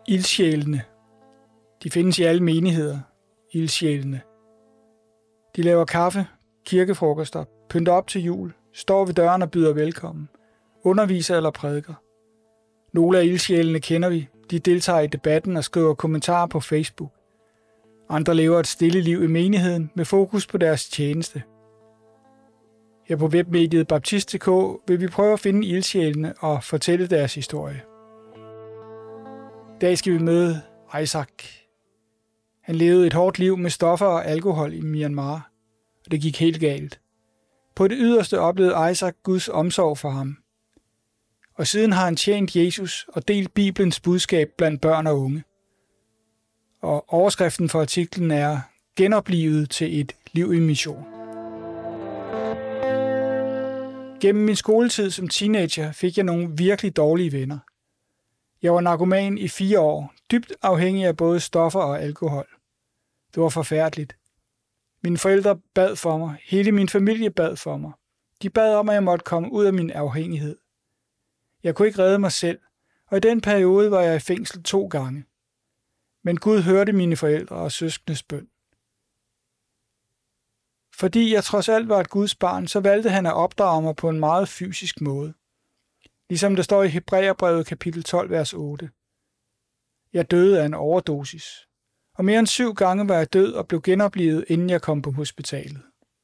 Ildsjælene. De findes i alle menigheder, ildsjælene. De laver kaffe, kirkefrokoster, pynter op til jul, står ved døren og byder velkommen, underviser eller prædiker. Nogle af ildsjælene kender vi, de deltager i debatten og skriver kommentarer på Facebook. Andre lever et stille liv i menigheden med fokus på deres tjeneste. Her på webmediet Baptist.dk vil vi prøve at finde ildsjælene og fortælle deres historie. I dag skal vi møde Isaac. Han levede et hårdt liv med stoffer og alkohol i Myanmar, og det gik helt galt. På det yderste oplevede Isaac Guds omsorg for ham. Og siden har han tjent Jesus og delt Bibelens budskab blandt børn og unge. Og overskriften for artiklen er Genoplivet til et liv i mission. Gennem min skoletid som teenager fik jeg nogle virkelig dårlige venner. Jeg var narkoman i 4 år, dybt afhængig af både stoffer og alkohol. Det var forfærdeligt. Mine forældre bad for mig, hele min familie bad for mig. De bad om, at jeg måtte komme ud af min afhængighed. Jeg kunne ikke redde mig selv, og i den periode var jeg i fængsel 2 gange. Men Gud hørte mine forældre og søskendes bøn. Fordi jeg trods alt var et Guds barn, så valgte han at opdrage mig på en meget fysisk måde. Ligesom der står i Hebræerbrevet kapitel 12, vers 8. Jeg døde af en overdosis, og mere end 7 gange var jeg død og blev genoplivet, inden jeg kom på hospitalet.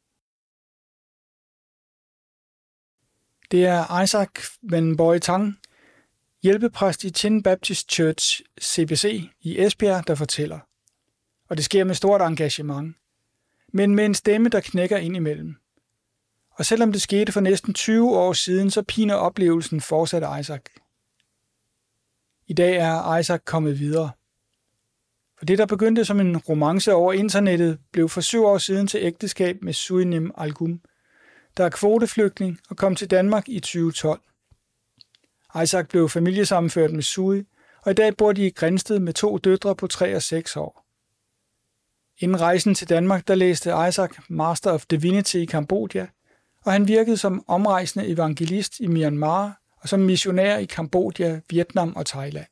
Det er Isaac Van Tang, hjælpepræst i Chin Baptist Church CBC i Esbjerg, der fortæller. Og det sker med stort engagement, men med en stemme, der knækker ind imellem. Og selvom det skete for næsten 20 år siden, så piner oplevelsen fortsat Isaac. I dag er Isaac kommet videre. For det, der begyndte som en romance over internettet, blev for 7 år siden til ægteskab med Suinim Algum, der er kvoteflygtning og kom til Danmark i 2012. Isaac blev familiesammenført med Sui, og i dag bor de i Grindsted med 2 døtre på 3 og 6 år. Inden rejsen til Danmark, der læste Isaac Master of Divinity i Kambodja, og han virkede som omrejsende evangelist i Myanmar og som missionær i Kambodja, Vietnam og Thailand.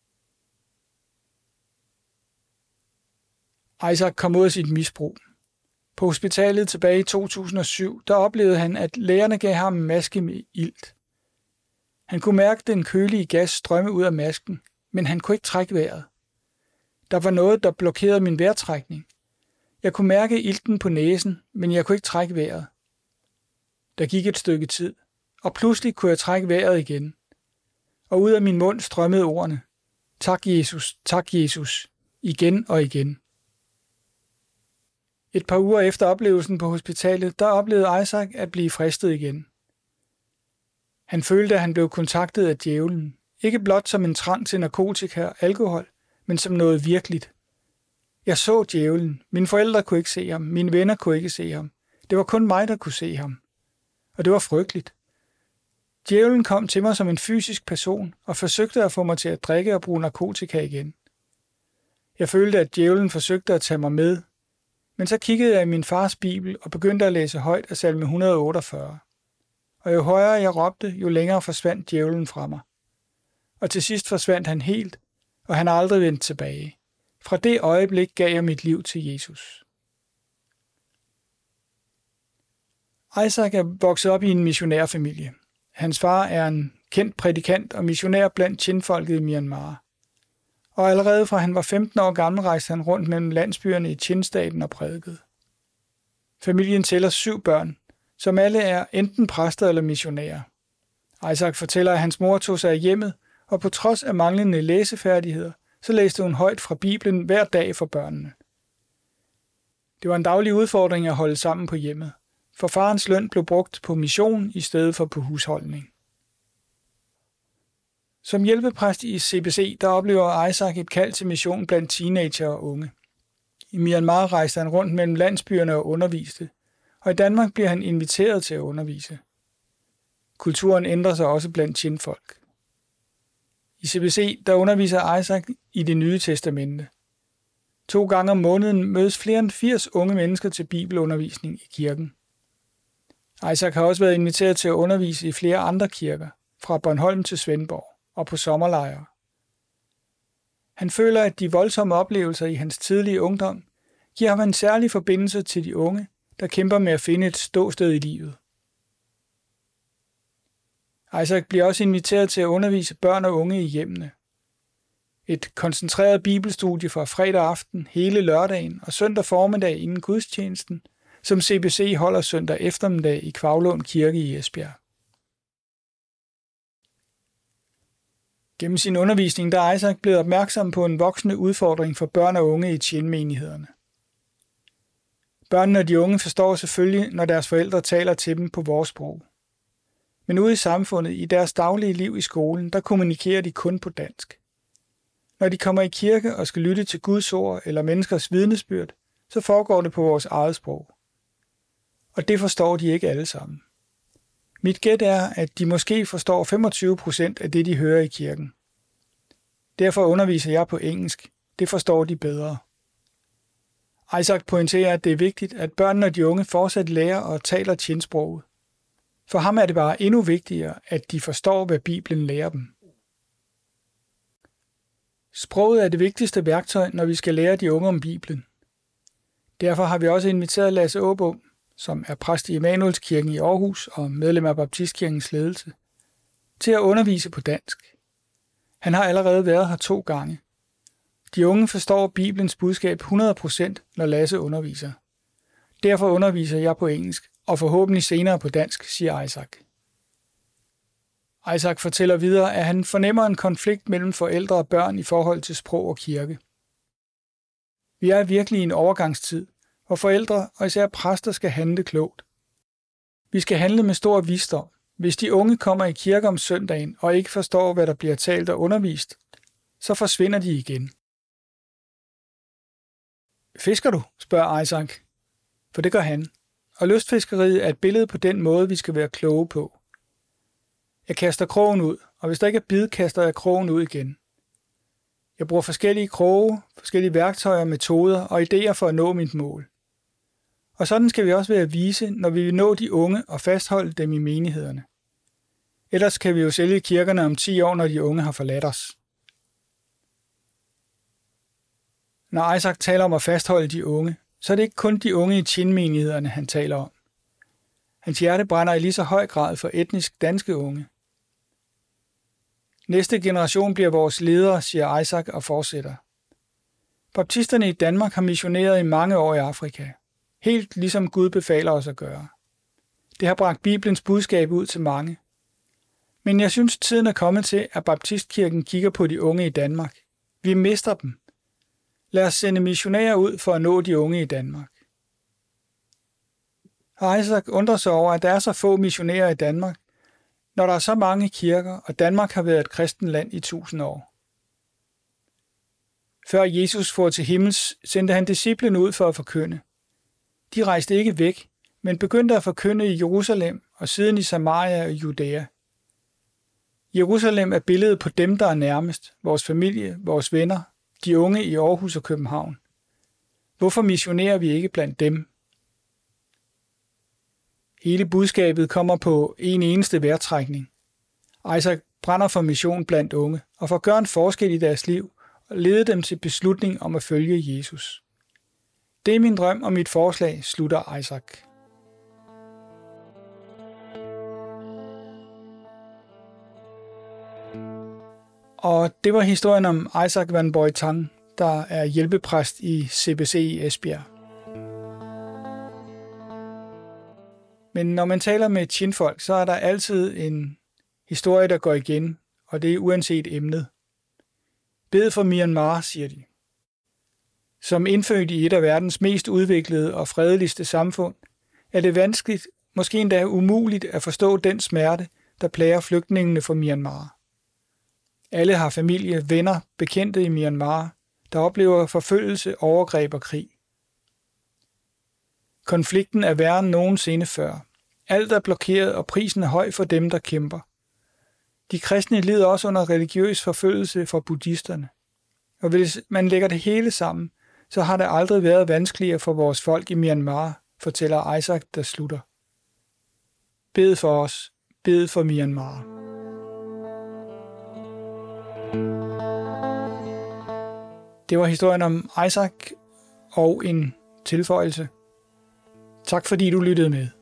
Isaac kom ud af sit misbrug. På hospitalet tilbage i 2007, der oplevede han, at lægerne gav ham en maske med ilt. Han kunne mærke den kølige gas strømme ud af masken, men han kunne ikke trække vejret. Der var noget, der blokerede min vejrtrækning. Jeg kunne mærke ilten på næsen, men jeg kunne ikke trække vejret. Der gik et stykke tid, og pludselig kunne jeg trække vejret igen. Og ud af min mund strømmede ordene: Tak Jesus, igen og igen. Et par uger efter oplevelsen på hospitalet, der oplevede Isaac at blive fristet igen. Han følte, at han blev kontaktet af djævlen, ikke blot som en trang til narkotika og alkohol, men som noget virkeligt. Jeg så djævlen. Mine forældre kunne ikke se ham. Mine venner kunne ikke se ham. Det var kun mig, der kunne se ham. Og det var frygteligt. Djævlen kom til mig som en fysisk person og forsøgte at få mig til at drikke og bruge narkotika igen. Jeg følte, at djævlen forsøgte at tage mig med, men så kiggede jeg i min fars bibel og begyndte at læse højt af salme 148. Og jo højere jeg råbte, jo længere forsvandt djævlen fra mig. Og til sidst forsvandt han helt, og han har aldrig vendt tilbage. Fra det øjeblik gav jeg mit liv til Jesus. Isaac er vokset op i en missionærfamilie. Hans far er en kendt prædikant og missionær blandt Chin-folket i Myanmar. Og allerede fra han var 15 år gammel rejste han rundt mellem landsbyerne i Chin-staten og prædikede. Familien tæller 7 børn, som alle er enten præster eller missionærer. Isaac fortæller, at hans mor tog sig af hjemmet, og på trods af manglende læsefærdigheder, så læste hun højt fra Bibelen hver dag for børnene. Det var en daglig udfordring at holde sammen på hjemmet, for farens løn blev brugt på mission i stedet for på husholdning. Som hjælpepræst i CBC, der oplever Isaac et kald til mission blandt teenager og unge. I Myanmar rejste han rundt mellem landsbyerne og underviste, og i Danmark bliver han inviteret til at undervise. Kulturen ændrer sig også blandt Chin-folk. I CBC, der underviser Isaac i Det Nye Testamente. 2 gange om måneden mødes flere end 80 unge mennesker til bibelundervisning i kirken. Isaac har også været inviteret til at undervise i flere andre kirker, fra Bornholm til Svendborg og på sommerlejre. Han føler, at de voldsomme oplevelser i hans tidlige ungdom giver ham en særlig forbindelse til de unge, der kæmper med at finde et ståsted i livet. Isaac bliver også inviteret til at undervise børn og unge i hjemmene. Et koncentreret bibelstudie fra fredag aften hele lørdagen og søndag formiddag inden gudstjenesten, som CBC holder søndag eftermiddag i Kvavlund Kirke i Esbjerg. Gennem sin undervisning der er Isaac blevet opmærksom på en voksende udfordring for børn og unge i tjenmenighederne. Børnene og de unge forstår selvfølgelig, når deres forældre taler til dem på vores sprog. Men ude i samfundet, i deres daglige liv i skolen, der kommunikerer de kun på dansk. Når de kommer i kirke og skal lytte til Guds ord eller menneskers vidnesbyrd, så foregår det på vores eget sprog. Og det forstår de ikke alle sammen. Mit gæt er, at de måske forstår 25% af det, de hører i kirken. Derfor underviser jeg på engelsk. Det forstår de bedre. Isaac pointerer, at det er vigtigt, at børnene og de unge fortsat lærer og taler tjenesproget. For ham er det bare endnu vigtigere, at de forstår, hvad Bibelen lærer dem. Sproget er det vigtigste værktøj, når vi skal lære de unge om Bibelen. Derfor har vi også inviteret Lasse Aabum, som er præst i Emanuelskirken i Aarhus og medlem af Baptistkirkens ledelse, til at undervise på dansk. Han har allerede været her 2 gange. De unge forstår Bibelens budskab 100%, når Lasse underviser. Derfor underviser jeg på engelsk, og forhåbentlig senere på dansk, siger Isaac. Isaac fortæller videre, at han fornemmer en konflikt mellem forældre og børn i forhold til sprog og kirke. Vi er virkelig i en overgangstid, hvor forældre og især præster skal handle klogt. Vi skal handle med stor visdom. Hvis de unge kommer i kirke om søndagen og ikke forstår, hvad der bliver talt og undervist, så forsvinder de igen. Fisker du? Spørger Isaac. For det gør han. Og lystfiskeriet er et billede på den måde, vi skal være kloge på. Jeg kaster krogen ud, og hvis der ikke er bid, kaster jeg krogen ud igen. Jeg bruger forskellige kroge, forskellige værktøjer, metoder og idéer for at nå mit mål. Og sådan skal vi også være vise, når vi vil nå de unge og fastholde dem i menighederne. Ellers kan vi jo sælge kirkerne om 10 år, når de unge har forladt os. Når Isaac taler om at fastholde de unge, så er det ikke kun de unge i tjenmenighederne, han taler om. Hans hjerte brænder i lige så høj grad for etnisk danske unge. Næste generation bliver vores ledere, siger Isaac og fortsætter. Baptisterne i Danmark har missioneret i mange år i Afrika. Helt ligesom Gud befaler os at gøre. Det har bragt Bibelens budskab ud til mange. Men jeg synes, tiden er kommet til, at Baptistkirken kigger på de unge i Danmark. Vi mister dem. Lad os sende missionærer ud for at nå de unge i Danmark. Og Isaac undrer sig over, at der er så få missionærer i Danmark, når der er så mange kirker, og Danmark har været et kristent land i 1000 år. Før Jesus for til himmels, sendte han disciplen ud for at forkynde. De rejste ikke væk, men begyndte at forkynde i Jerusalem og siden i Samaria og Judæa. Jerusalem er billedet på dem, der er nærmest, vores familie, vores venner, de unge i Aarhus og København. Hvorfor missionerer vi ikke blandt dem? Hele budskabet kommer på en eneste vejrtrækning. Isaac brænder for mission blandt unge og for at gøre en forskel i deres liv og lede dem til beslutning om at følge Jesus. Det er min drøm og mit forslag, slutter Isaac. Og det var historien om Isaac Van Boytang, der er hjælpepræst i CBC i Esbjerg. Men når man taler med tjenfolk, så er der altid en historie, der går igen, og det er uanset emnet. Bed for Myanmar, siger de. Som indfødt i et af verdens mest udviklede og fredeligste samfund, er det vanskeligt, måske endda umuligt at forstå den smerte, der plager flygtningene fra Myanmar. Alle har familie, venner, bekendte i Myanmar, der oplever forfølgelse, overgreb og krig. Konflikten er værre end nogensinde før. Alt er blokeret, og prisen er høj for dem, der kæmper. De kristne lider også under religiøs forfølgelse fra buddhisterne. Og hvis man lægger det hele sammen, så har det aldrig været vanskeligere for vores folk i Myanmar, fortæller Isaac, der slutter. Bed for os. Bed for Myanmar. Det var historien om Isaac og en tilføjelse. Tak fordi du lyttede med.